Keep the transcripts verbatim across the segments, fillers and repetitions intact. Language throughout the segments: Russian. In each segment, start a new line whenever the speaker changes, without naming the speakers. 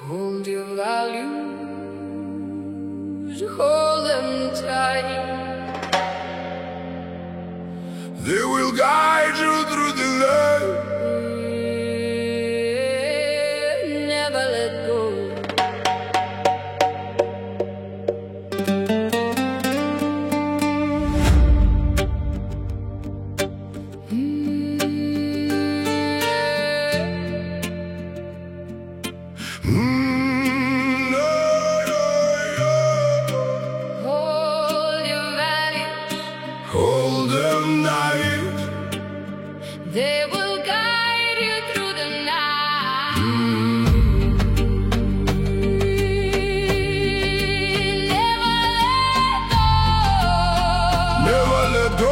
Hold your values, hold them tight.
They will guide you through the light.
Never let go.
Hold them tight.
They will guide you through the night.
Mm.
Never let go.
Never let go.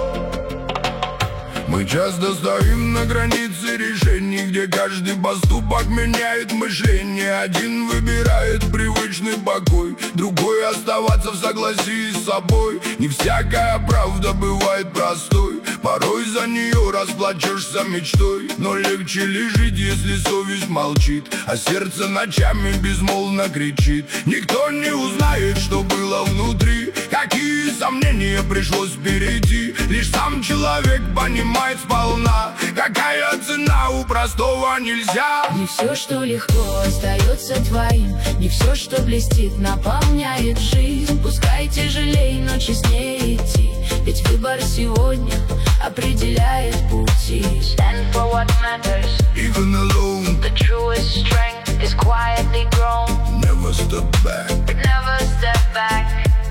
Мы часто стоим на границе решений, где каждый поступок меняет мышление. Один выбирает привычный покой, другой оставаться в согласии с собой. Не всякая правда бывает простой, порой за нее расплачешься мечтой. Но легче ли жить, если совесть молчит, а сердце ночами безмолвно кричит? Никто не узнает, что было внутри, какие сомнения пришлось перейти. Лишь сам человек понимает сполна, какая цена у простого нельзя.
Не все, что легко, остается твоим. Не все, что блестит, наполняет жизнь. Пускай тяжелей, но честнее идти, ведь выбор сегодня определяет пути.
Stand for what matters.
Even alone,
The truest strength is quietly grown.
never step back.
Never step back.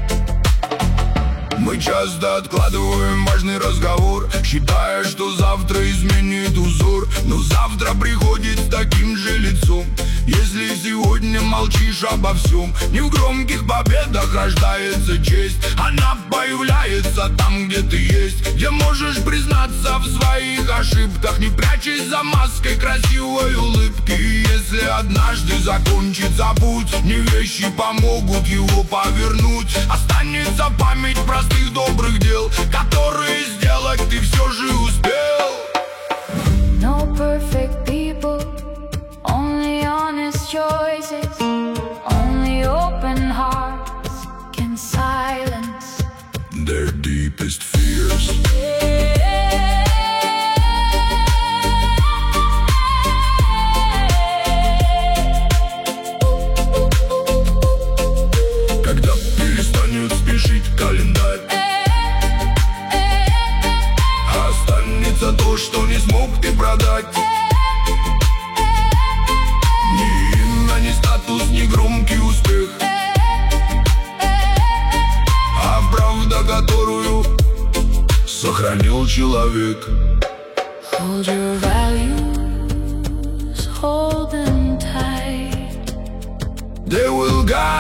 Мы часто откладываем важный разговор, считая, что завтра изменит узор. Но завтра приходит с таким же лицом. Если сегодня молчишь обо всем, не в громких победах рождается честь. Она появляется там, где ты есть, где можешь признаться в своих ошибках, не прячась за маской красивой улыбки. И если однажды закончится путь, не вещи помогут его повернуть. Останется память простых добрых дел, которые сделать ты все же успел.
No perfect people, only honest choices. Only open hearts can silence
Their deepest fears. Когда перестанет спешить календарь, останется то, что не смог ты продать. Ни имя, ни статус, ни громкий успех, а правда, которую сохранил человек.
Hold your values, hold them tight.
They will guide